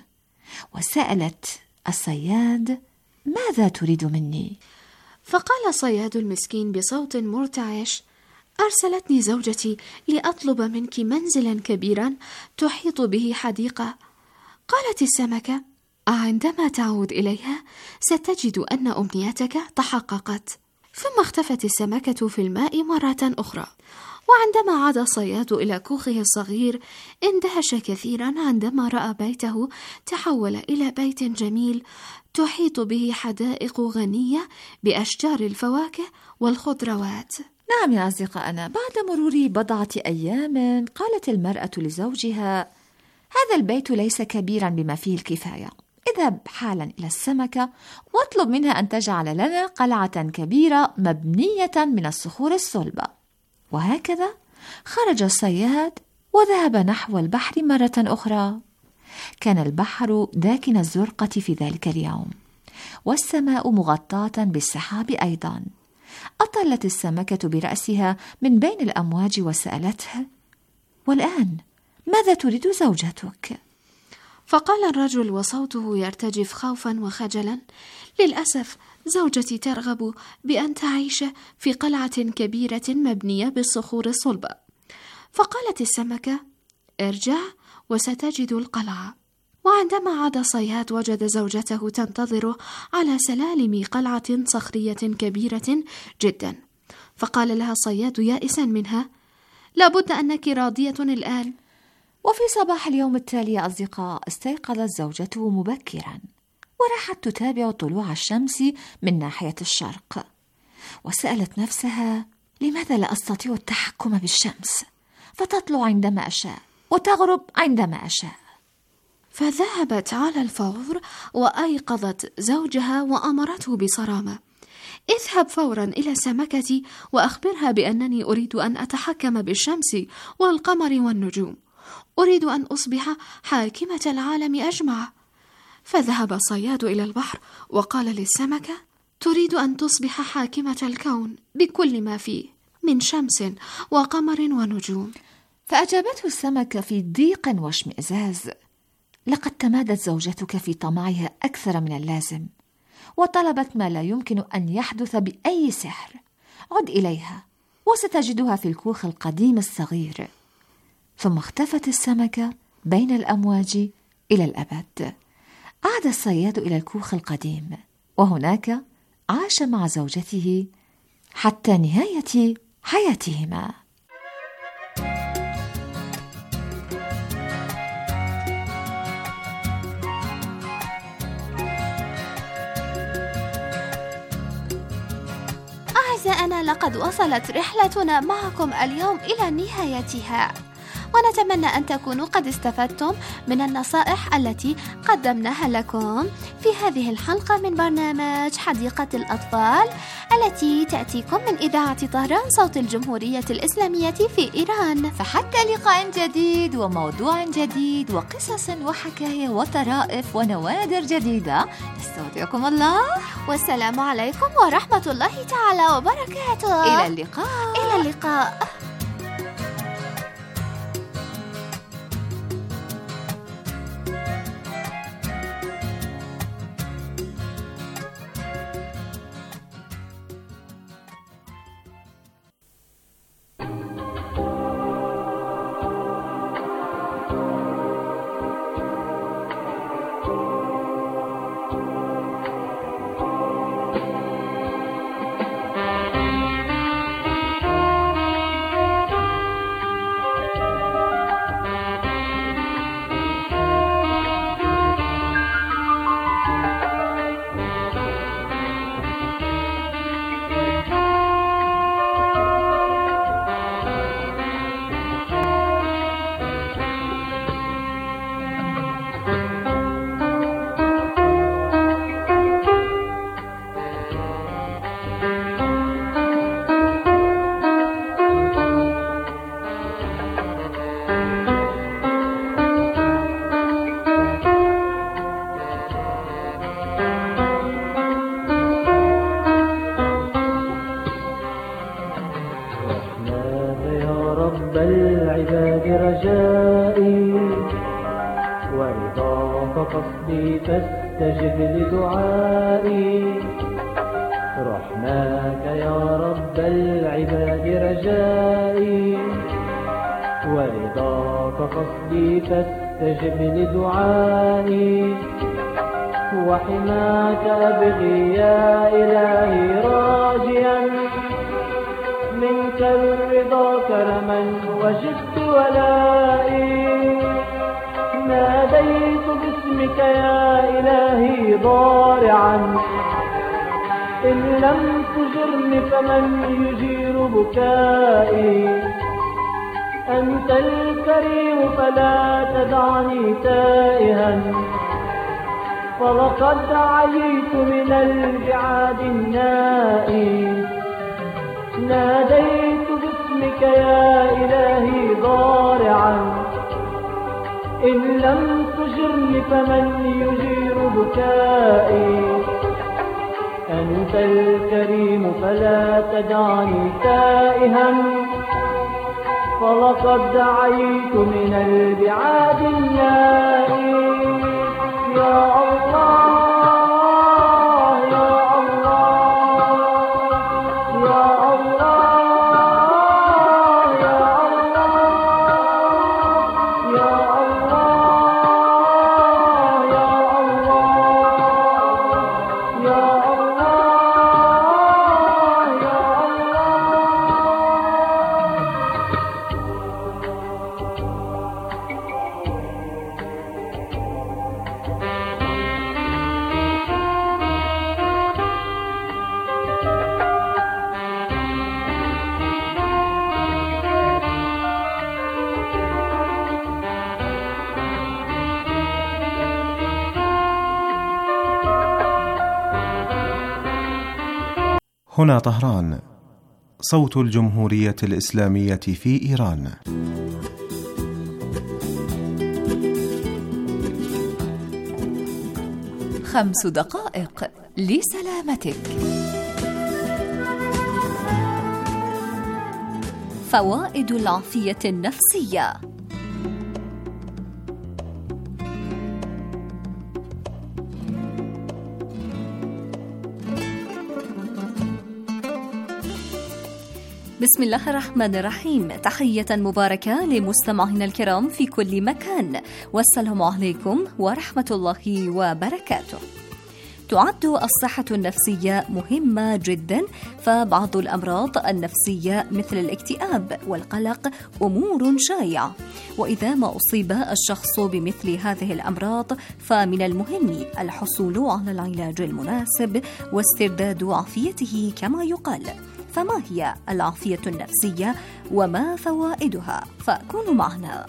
وسألت الصياد: ماذا تريد مني؟ فقال الصياد المسكين بصوت مرتعش: أرسلتني زوجتي لأطلب منك منزلا كبيرا تحيط به حديقة. قالت السمكة: عندما تعود إليها ستجد أن أمنيتك تحققت. ثم اختفت السمكة في الماء مرة أخرى. وعندما عاد الصياد إلى كوخه الصغير اندهش كثيرا عندما رأى بيته تحول إلى بيت جميل تحيط به حدائق غنية بأشجار الفواكه والخضروات. نعم يا أصدقائنا، بعد مرور بضعة أيام قالت المرأة لزوجها: هذا البيت ليس كبيرا بما فيه الكفاية، اذهب حالا إلى السمكة واطلب منها أن تجعل لنا قلعة كبيرة مبنية من الصخور الصلبة. وهكذا خرج الصياد وذهب نحو البحر مرة أخرى. كان البحر داكن الزرقة في ذلك اليوم، والسماء مغطاة بالسحاب أيضا. أطلت السمكة برأسها من بين الأمواج وسألته: والآن ماذا تريد زوجتك؟ فقال الرجل وصوته يرتجف خوفا وخجلا: للأسف زوجتي ترغب بأن تعيش في قلعة كبيرة مبنية بالصخور الصلبة. فقالت السمكة: ارجع وستجد القلعة. وعندما عاد الصياد وجد زوجته تنتظر على سلالم قلعة صخرية كبيرة جدا. فقال لها الصياد يائسا منها: لابد أنك راضية الآن. وفي صباح اليوم التالي يا أصدقاء استيقظت زوجته مبكرا وراحت تتابع طلوع الشمس من ناحية الشرق، وسألت نفسها: لماذا لا أستطيع التحكم بالشمس؟ فتطلع عندما أشاء وتغرب عندما أشاء. فذهبت على الفور وأيقظت زوجها وأمرته بصرامة: اذهب فورا إلى السمكة وأخبرها بأنني أريد أن أتحكم بالشمس والقمر والنجوم، أريد أن أصبح حاكمة العالم أجمع. فذهب الصياد إلى البحر وقال للسمكة: تريد أن تصبح حاكمة الكون بكل ما فيه من شمس وقمر ونجوم. فأجابته السمكة في ضيق واشمئزاز: لقد تمادت زوجتك في طمعها أكثر من اللازم، وطلبت ما لا يمكن أن يحدث بأي سحر. عد إليها وستجدها في الكوخ القديم الصغير. ثم اختفت السمكة بين الأمواج إلى الأبد. عاد الصياد إلى الكوخ القديم، وهناك عاش مع زوجته حتى نهاية حياتهما. أعزائنا، لقد وصلت رحلتنا معكم اليوم إلى نهايتها، ونتمنى أن تكونوا قد استفدتم من النصائح التي قدمناها لكم في هذه الحلقة من برنامج حديقة الأطفال التي تأتيكم من إذاعة طهران صوت الجمهورية الإسلامية في إيران. فحتى لقاء جديد وموضوع جديد وقصص وحكاية وطرائف ونوادر جديدة، نستودعكم الله، والسلام عليكم ورحمة الله تعالى وبركاته. إلى اللقاء. إلى اللقاء. فاستجب لدعائي، رحماك يا رب العباد رجائي، ورضاك قصدي فاستجب لدعائي، وحماك أبغي يا إلهي راجيا منك الرضا كرما وجدت ولائي، ناديت باسمك يا إلهي ضارعا، إن لم تجرني فمن يجير بكائي، أنت الكريم فلا تدعني تائها، فلقد عييت من البعاد النائي، ناديت باسمك يا إلهي ضارعا، إن لم تجرني فمن يجير بكائي، أنت الكريم فلا تدعني تائها، فلقد عييت من البعاد النائي. هنا طهران، صوت الجمهورية الإسلامية في إيران. خمس دقائق لسلامتك. فوائد العافية النفسية. بسم الله الرحمن الرحيم. تحية مباركة لمستمعينا الكرام في كل مكان، والسلام عليكم ورحمة الله وبركاته. تعد الصحة النفسية مهمة جدا، فبعض الأمراض النفسية مثل الاكتئاب والقلق أمور شائعة، وإذا ما أصيب الشخص بمثل هذه الأمراض فمن المهم الحصول على العلاج المناسب واسترداد عافيته كما يقال. فما هي العافية النفسية وما فوائدها؟ فكونوا معنا.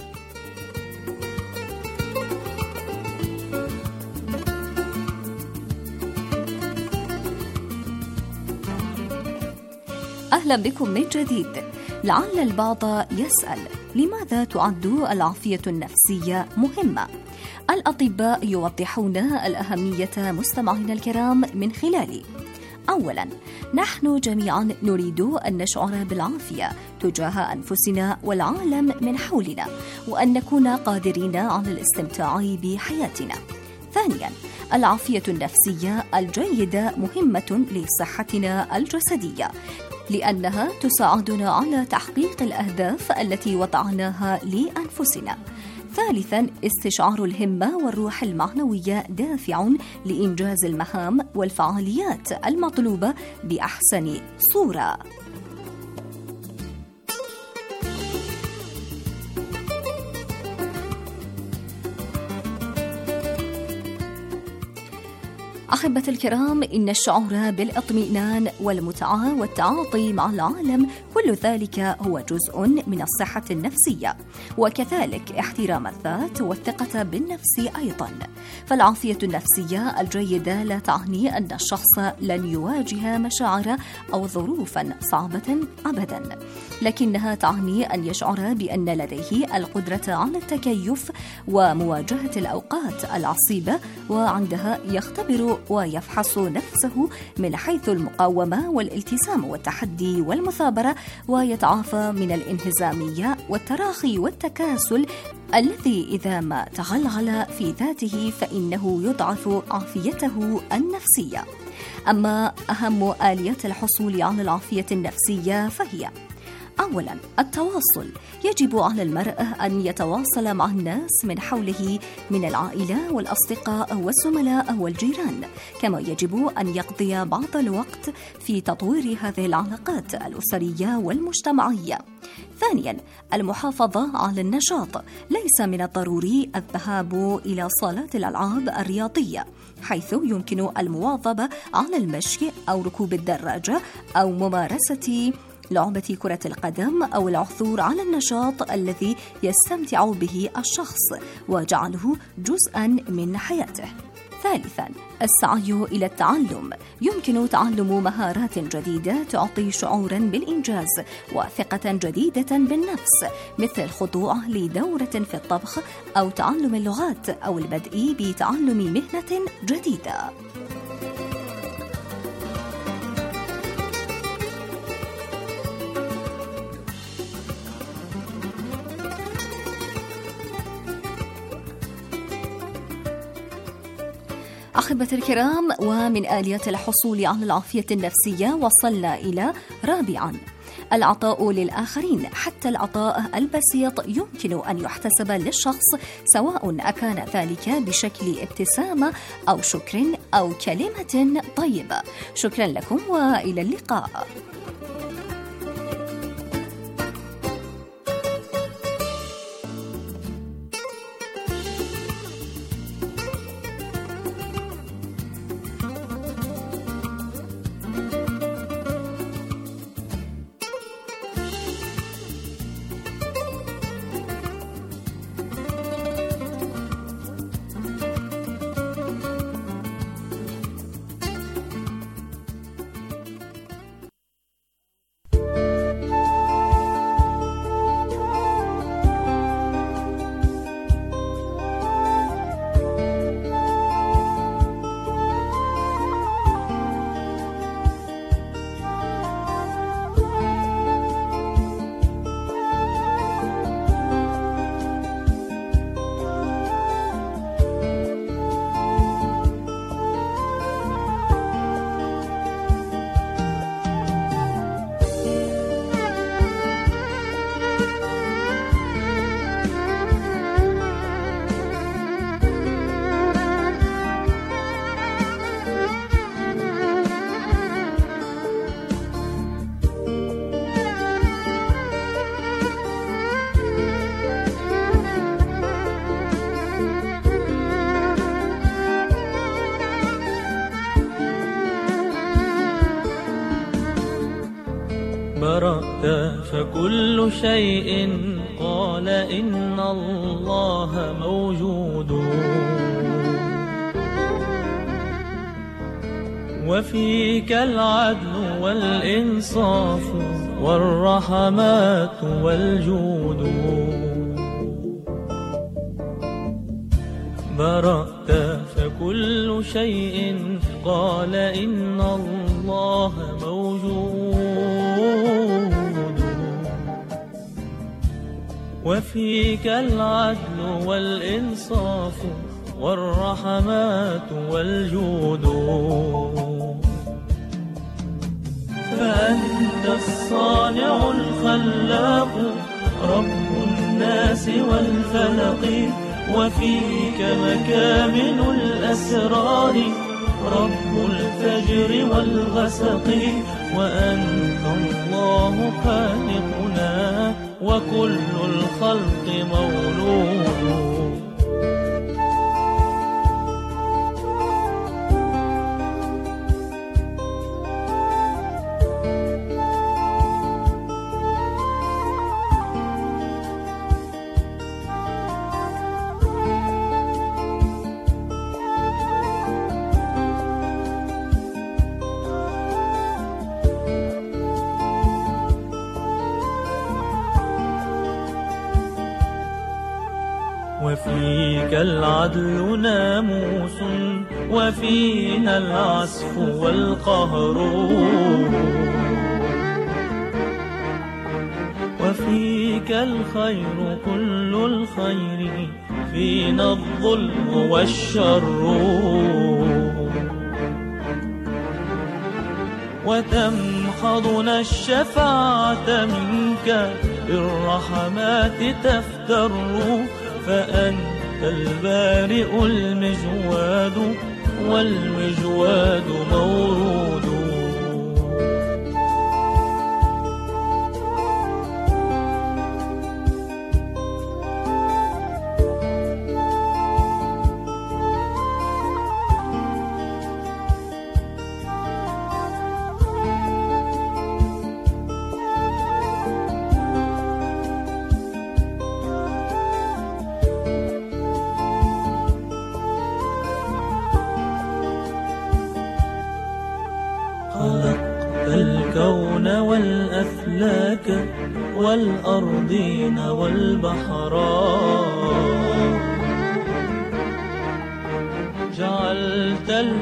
أهلا بكم من جديد. لعل البعض يسأل لماذا تعد العافية النفسية مهمة؟ الأطباء يوضحون الأهمية مستمعينا الكرام من خلال: أولاً، نحن جميعاً نريد أن نشعر بالعافية تجاه أنفسنا والعالم من حولنا، وأن نكون قادرين على الاستمتاع بحياتنا. ثانياً، العافية النفسية الجيدة مهمة لصحتنا الجسدية، لأنها تساعدنا على تحقيق الأهداف التي وضعناها لأنفسنا. ثالثاً، استشعار الهمة والروح المعنوية دافع لإنجاز المهام والفعاليات المطلوبة بأحسن صورة. أحبة الكرام، إن الشعور بالاطمئنان والمتعة والتعاطي مع العالم كل ذلك هو جزء من الصحة النفسية، وكذلك احترام الذات والثقة بالنفس أيضا. فالعافية النفسية الجيدة لا تعني أن الشخص لن يواجه مشاعر أو ظروفا صعبة أبدا، لكنها تعني أن يشعر بأن لديه القدرة على التكيف ومواجهة الأوقات العصيبة، وعندها يختبر ويفحص نفسه من حيث المقاومة والالتزام والتحدي والمثابرة، ويتعافى من الانهزامية والتراخي والتكاسل الذي إذا ما تغلغل في ذاته فإنه يضعف عافيته النفسية. أما أهم آليات الحصول على العافية النفسية فهي: أولاً، التواصل. يجب على المرء أن يتواصل مع الناس من حوله من العائلة والأصدقاء والزملاء والجيران، كما يجب أن يقضي بعض الوقت في تطوير هذه العلاقات الأسرية والمجتمعية. ثانياً، المحافظة على النشاط. ليس من الضروري الذهاب إلى صالات الألعاب الرياضية، حيث يمكن المواظبة على المشي أو ركوب الدراجة أو ممارسة لعبة كرة القدم أو العثور على النشاط الذي يستمتع به الشخص وجعله جزءاً من حياته. ثالثاً، السعي إلى التعلم. يمكن تعلم مهارات جديدة تعطي شعوراً بالإنجاز وثقة جديدة بالنفس، مثل الخضوع لدورة في الطبخ أو تعلم اللغات أو البدء بتعلم مهنة جديدة. أحبتي الكرام، ومن آليات الحصول على العافية النفسية وصلنا إلى رابعا العطاء للآخرين. حتى العطاء البسيط يمكن أن يحتسب للشخص، سواء أكان ذلك بشكل ابتسامة أو شكر أو كلمة طيبة. شكرا لكم وإلى اللقاء. برأت فكل شيء قال إن الله موجود، وفيك العدل والإنصاف والرحمات والجود. برأت فكل شيء قال إن الله موجود، وفيك العدل والإنصاف والرحمات والجود. فأنت الصانع الخلاق رب الناس والفلق، وفيك مكامن الأسرار رب الفجر والغسق. وأنت الله خالقنا وكل الخلق مولود. وفيك العدل ناموس، وفينا العسف والقهر. وفيك الخير كل الخير، فينا الظلم والشر. وتمحضنا الشفاعة منك بالرحمات تفتر. فأنت البارئ المجواد والمجواد مورود. الكون والأفلاك والأرضين والبحرات، جعلت